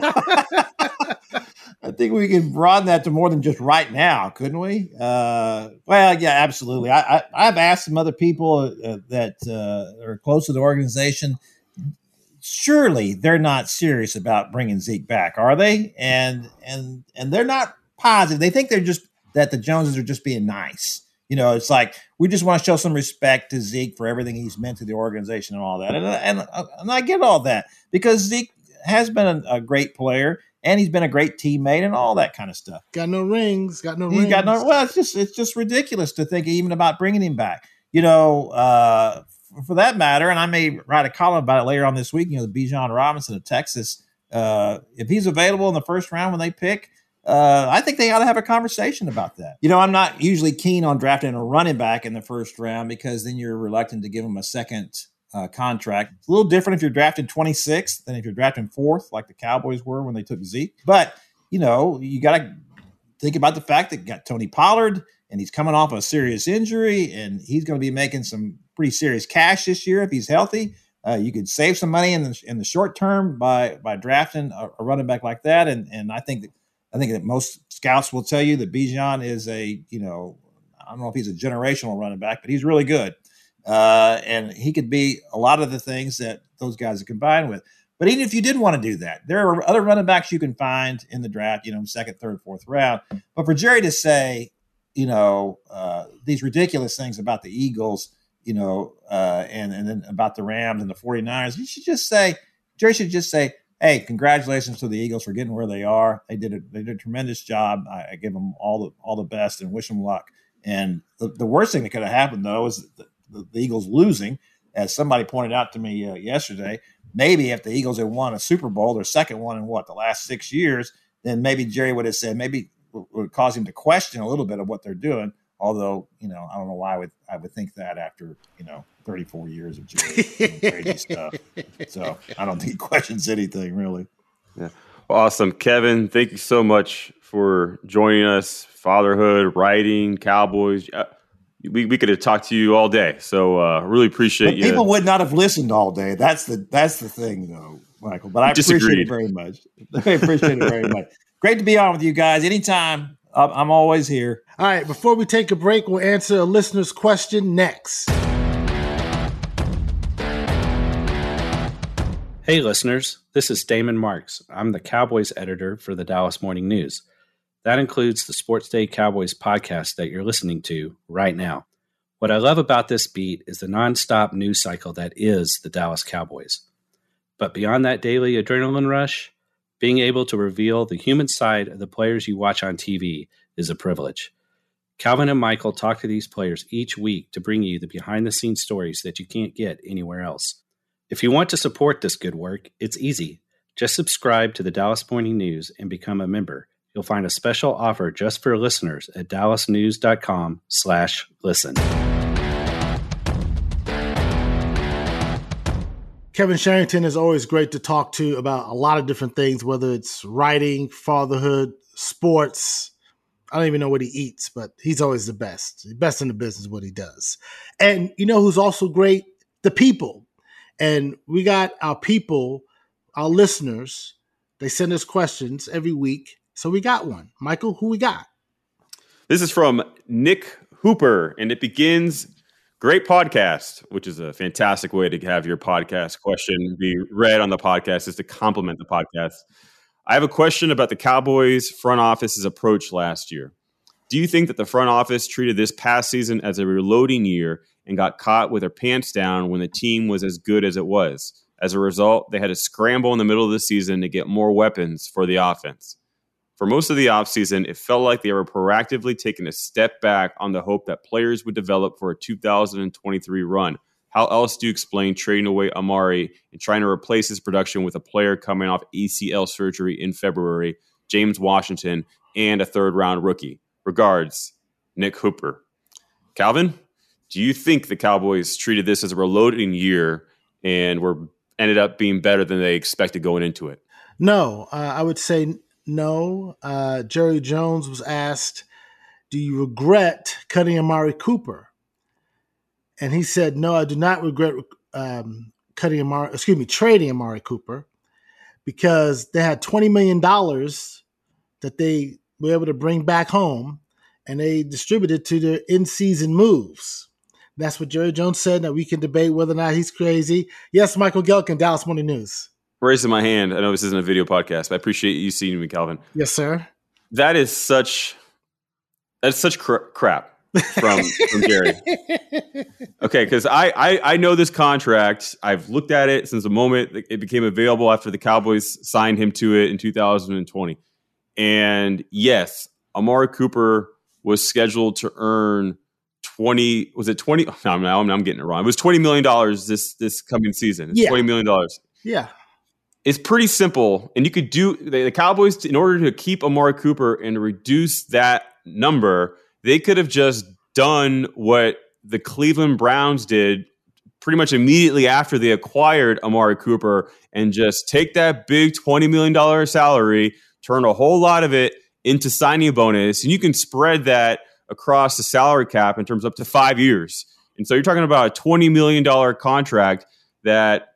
I think we can broaden that to more than just right now, couldn't we? Uh, well, yeah, absolutely. I, I, I've asked some other people uh, that uh, are close to the organization. Surely they're not serious about bringing Zeke back, are they? And and and they're not positive. They think they're just that the Joneses are just being nice. You know, it's like, we just want to show some respect to Zeke for everything he's meant to the organization and all that. And and, and I get all that, because Zeke has been a, a great player. And he's been a great teammate and all that kind of stuff. Got no rings. Got no he's rings. Got no. Well, it's just it's just ridiculous to think even about bringing him back. You know, uh, for that matter, and I may write a column about it later on this week. You know, the Bijan Robinson of Texas. Uh, if he's available in the first round when they pick, uh, I think they ought to have a conversation about that. You know, I'm not usually keen on drafting a running back in the first round, because then you're reluctant to give him a second Uh, contract. It's a little different if you're drafting twenty-sixth than if you're drafting fourth, like the Cowboys were when they took Zeke. But, you know, you got to think about the fact that you got Tony Pollard, and he's coming off a serious injury, and he's going to be making some pretty serious cash this year if he's healthy. Uh, you could save some money in the in the short term by by drafting a, a running back like that. And and I think that I think that most scouts will tell you that Bijan is a, you know, I don't know if he's a generational running back, but he's really good. Uh, and he could be a lot of the things that those guys are combined with. But even if you did want to do that, there are other running backs you can find in the draft, you know, second, third, fourth round. But for Jerry to say, you know, uh, these ridiculous things about the Eagles, you know, uh, and, and then about the Rams and the 49ers, you should just say, Jerry should just say, hey, congratulations to the Eagles for getting where they are. They did a, they did a tremendous job. I, I give them all the, all the best and wish them luck. And the, the worst thing that could have happened, though, is that the, the Eagles losing, as somebody pointed out to me uh, yesterday. Maybe if the Eagles had won a Super Bowl, their second one in what, the last six years, then maybe Jerry would have said, maybe it would cause him to question a little bit of what they're doing. Although, you know, I don't know why I would, I would think that after, you know, thirty-four years of Jerry doing crazy stuff. So I don't think he questions anything, really. Yeah. Awesome. Kevin, thank you so much for joining us. Fatherhood, writing, Cowboys. Uh, We we could have talked to you all day, so uh, really appreciate but you. People would not have listened all day. That's the that's the thing, though, Michael. But I appreciate it very much. I appreciate it very much. Great to be on with you guys. Anytime, I'm, I'm always here. All right. Before we take a break, we'll answer a listener's question next. Hey, listeners. This is Damon Marks. I'm the Cowboys editor for the Dallas Morning News. That includes the Sports Day Cowboys podcast that you're listening to right now. What I love about this beat is the nonstop news cycle that is the Dallas Cowboys. But beyond that daily adrenaline rush, being able to reveal the human side of the players you watch on T V is a privilege. Calvin and Michael talk to these players each week to bring you the behind-the-scenes stories that you can't get anywhere else. If you want to support this good work, it's easy. Just subscribe to the Dallas Morning News and become a member. You'll find a special offer just for listeners at dallasnews.com slash listen. Kevin Sherrington is always great to talk to about a lot of different things, whether it's writing, fatherhood, sports. I don't even know what he eats, but he's always the best. The best in the business, what he does. And you know who's also great? The people. And we got our people, our listeners, They send us questions every week. So we got one. Michael, who we got? This is from Nick Hooper, and it begins, great podcast, which is a fantastic way to have your podcast question be read on the podcast, is to compliment the podcast. I have a question about the Cowboys front office's approach last year. Do you think that the front office treated this past season as a reloading year and got caught with their pants down when the team was as good as it was? As a result, they had to scramble in the middle of the season to get more weapons for the offense. For most of the offseason, it felt like they were proactively taking a step back on the hope that players would develop for a two thousand twenty-three run. How else do you explain trading away Amari and trying to replace his production with a player coming off A C L surgery in February, James Washington, and a third-round rookie? Regards, Nick Hooper. Calvin, do you think the Cowboys treated this as a reloading year and were ended up being better than they expected going into it? No, uh, I would say no. Uh, Jerry Jones was asked, do you regret cutting Amari Cooper? And he said, no, I do not regret um, cutting Amari, excuse me, trading Amari Cooper, because they had twenty million dollars that they were able to bring back home, and they distributed to their in-season moves. That's what Jerry Jones said. Now we can debate whether or not he's crazy. Yes, Michael Gelkin, Dallas Morning News. Raising my hand. I know this isn't a video podcast, but I appreciate you seeing me, Calvin. Yes, sir. That is such that's such cr- crap from from Jerry. Okay, because I, I I know this contract. I've looked at it since the moment it became available after the Cowboys signed him to it in two thousand twenty. And yes, Amari Cooper was scheduled to earn twenty. Was it twenty? No, now I'm, I'm getting it wrong. It was twenty million dollars this this coming season. It's yeah. twenty million dollars. Yeah. It's pretty simple, and you could do the, the Cowboys, in order to keep Amari Cooper and reduce that number, they could have just done what the Cleveland Browns did pretty much immediately after they acquired Amari Cooper and just take that big twenty million dollars salary, turn a whole lot of it into signing bonus, and you can spread that across the salary cap in terms of up to five years. And so you're talking about a twenty million dollars contract that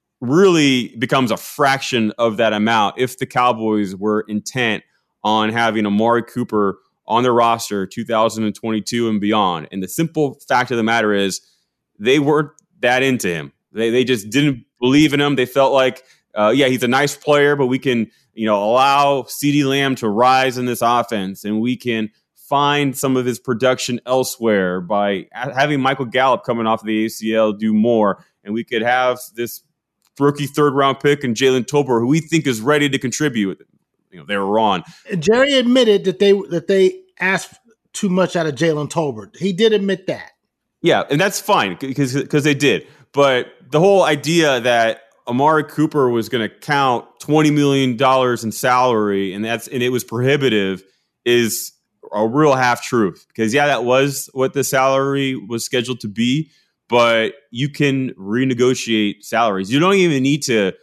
really becomes a fraction of that amount if the Cowboys were intent on having Amari Cooper on their roster two thousand twenty-two and beyond. And the simple fact of the matter is they weren't that into him. They they just didn't believe in him. They felt like, uh, yeah, he's a nice player, but we can, you know, allow CeeDee Lamb to rise in this offense, and we can find some of his production elsewhere by having Michael Gallup coming off the A C L do more, and we could have this rookie third round pick and Jalen Tolbert, who we think is ready to contribute. You know, they were wrong. Jerry admitted that they that they asked too much out of Jalen Tolbert. He did admit that. Yeah, and that's fine because because they did. But the whole idea that Amari Cooper was going to count twenty million dollars in salary and that's and it was prohibitive is a real half truth. Because yeah, that was what the salary was scheduled to be. But you can renegotiate salaries. You don't even need to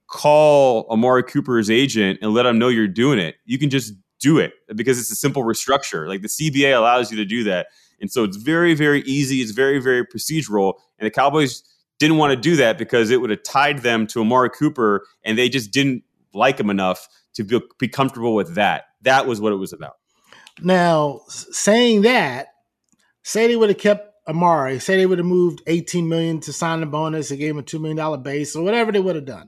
call Amari Cooper's agent and let him know you're doing it. You can just do it because it's a simple restructure. Like the C B A allows you to do that. And so it's very, very easy. It's very, very procedural. And the Cowboys didn't want to do that because it would have tied them to Amari Cooper, and they just didn't like him enough to be, be comfortable with that. That was what it was about. Now, saying that, say they would have kept Amari, say they would have moved eighteen million dollars to sign a bonus and gave him a two million dollars base or whatever they would have done.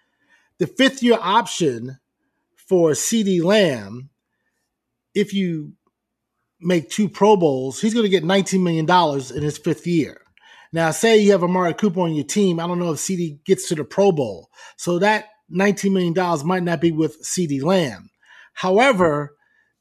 The fifth year option for CeeDee Lamb, if you make two Pro Bowls, he's going to get nineteen million dollars in his fifth year. Now, say you have Amari Cooper on your team. I don't know if CeeDee gets to the Pro Bowl. So that nineteen million dollars might not be with CeeDee Lamb. However,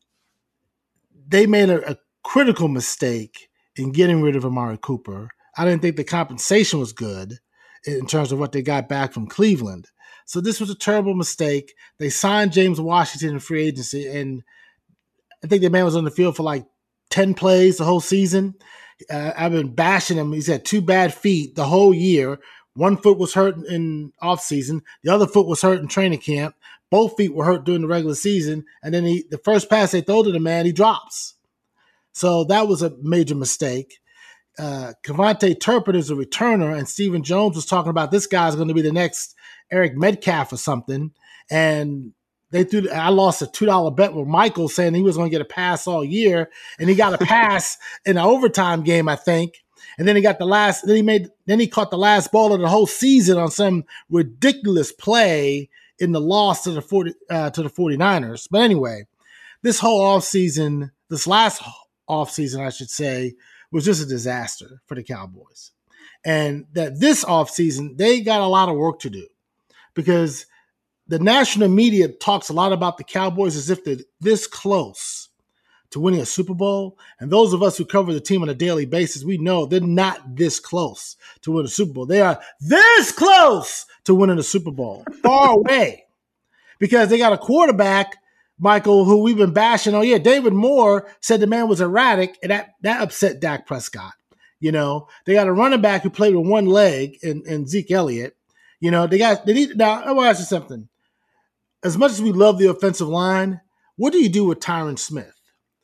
they made a, a critical mistake in getting rid of Amari Cooper. I didn't think the compensation was good in terms of what they got back from Cleveland. So this was a terrible mistake. They signed James Washington in free agency, and I think the man was on the field for like ten plays the whole season. Uh, I've been bashing him. He's had two bad feet the whole year. One foot was hurt in offseason. The other foot was hurt in training camp. Both feet were hurt during the regular season. And then he, the first pass they throw to the man, he drops. So that was a major mistake. Uh, Kevontae Turpin is a returner, and Stephen Jones was talking about this guy's going to be the next Eric Metcalf or something. And They threw. I lost a two dollar bet with Michael saying he was going to get a pass all year, and he got a pass in an overtime game, I think. And then he got the last. Then he made. Then he caught the last ball of the whole season on some ridiculous play in the loss to the forty uh, to the 49ers. But anyway, this whole offseason, this last offseason, I should say, was just a disaster for the Cowboys. And that this offseason, they got a lot of work to do because the national media talks a lot about the Cowboys as if they're this close to winning a Super Bowl. And those of us who cover the team on a daily basis, we know they're not this close to winning a Super Bowl. They are this close to winning a Super Bowl, far away, because they got a quarterback, Michael, who we've been bashing. Oh, yeah, David Moore said the man was erratic, and that, that upset Dak Prescott. You know, they got a running back who played with one leg in, in Zeke Elliott. You know, they got, they need, now, I want to ask you something. As much as we love the offensive line, what do you do with Tyron Smith?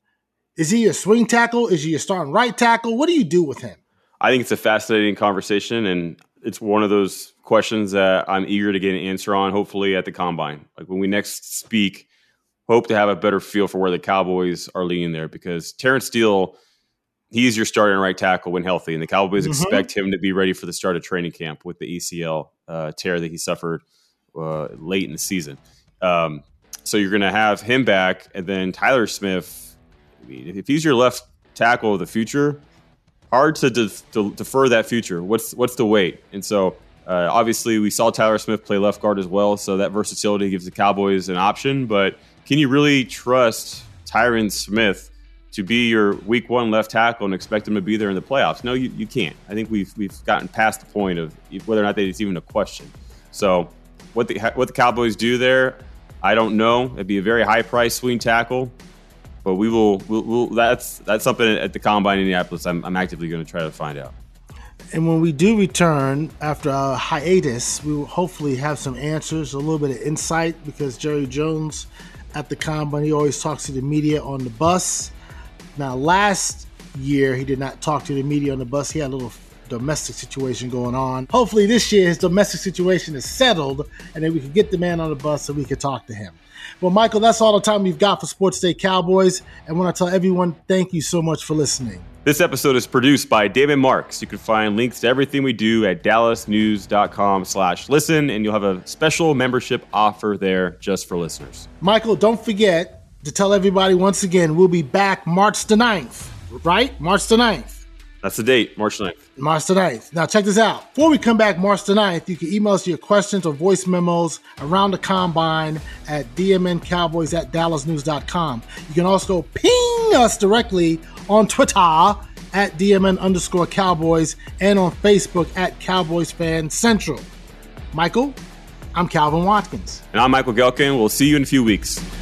Is he a swing tackle? Is he a starting right tackle? What do you do with him? I think it's a fascinating conversation, and it's one of those questions that I'm eager to get an answer on, hopefully at the Combine. Like when we next speak, hope to have a better feel for where the Cowboys are leaning there, because Terrence Steele, he's your starting right tackle when healthy, and the Cowboys mm-hmm. expect him to be ready for the start of training camp with the A C L uh, tear that he suffered uh, late in the season. Um, so you're going to have him back, and then Tyler Smith, I mean, if he's your left tackle of the future, hard to, de- to defer that future. What's what's the wait? And so uh, obviously we saw Tyler Smith play left guard as well, so that versatility gives the Cowboys an option. But can you really trust Tyron Smith to be your week one left tackle and expect him to be there in the playoffs? No, you, you can't. I think we've we've gotten past the point of whether or not that is even a question. So what the what the Cowboys do there, I don't know. It'd be a very high price swing tackle, but we will. We'll, we'll, that's that's something at the Combine in Indianapolis. I'm, I'm actively going to try to find out. And when we do return after a hiatus, we will hopefully have some answers, a little bit of insight, because Jerry Jones at the Combine, he always talks to the media on the bus. Now, last year he did not talk to the media on the bus. He had a little domestic situation going on. Hopefully this year his domestic situation is settled, and then we can get the man on the bus so we can talk to him. Well, Michael, that's all the time we've got for Sports Day Cowboys. And I want to tell everyone, thank you so much for listening. This episode is produced by Damon Marks. You can find links to everything we do at dallasnews.com slash listen, and you'll have a special membership offer there just for listeners. Michael, don't forget to tell everybody once again, we'll be back March the ninth, right? March the ninth. That's the date, March ninth. March the ninth. Now, check this out. Before we come back March the ninth, you can email us your questions or voice memos around the Combine at dmncowboys at dallasnews.com. You can also ping us directly on Twitter at dmn underscore cowboys and on Facebook at Cowboys Fan Central. Michael, I'm Calvin Watkins. And I'm Michael Gelkin. We'll see you in a few weeks.